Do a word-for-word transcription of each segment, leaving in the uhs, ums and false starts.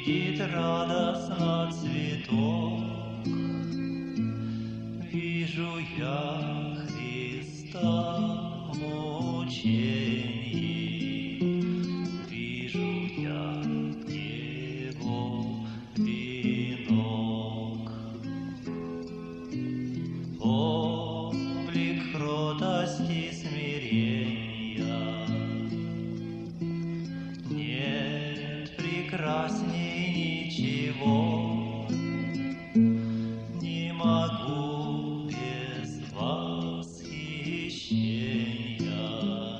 видит радостно цветок. Вижу я Христа мучений, вижу я Его венок. Облик кротости смирения, нет прекрасней ничего. Не могу без восхищения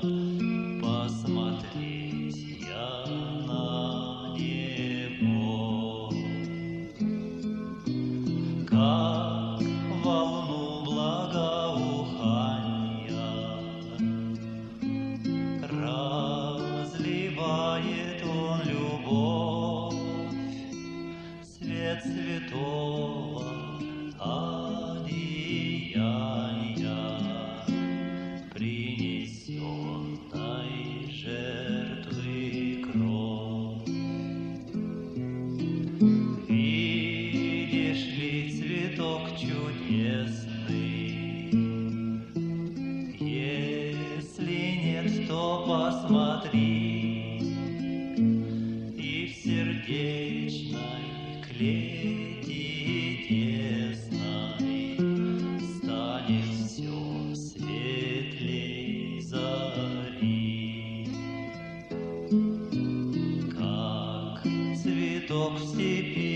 посмотреть я на Него. Как волну благоухания разливает Он любовь, свет святого одеяния, принесенной жертвы кровь. Видишь ли цветок чудесный? Если нет, то посмотри, и в сердечной клети тесной станет все светлей зари. Как цветок в степи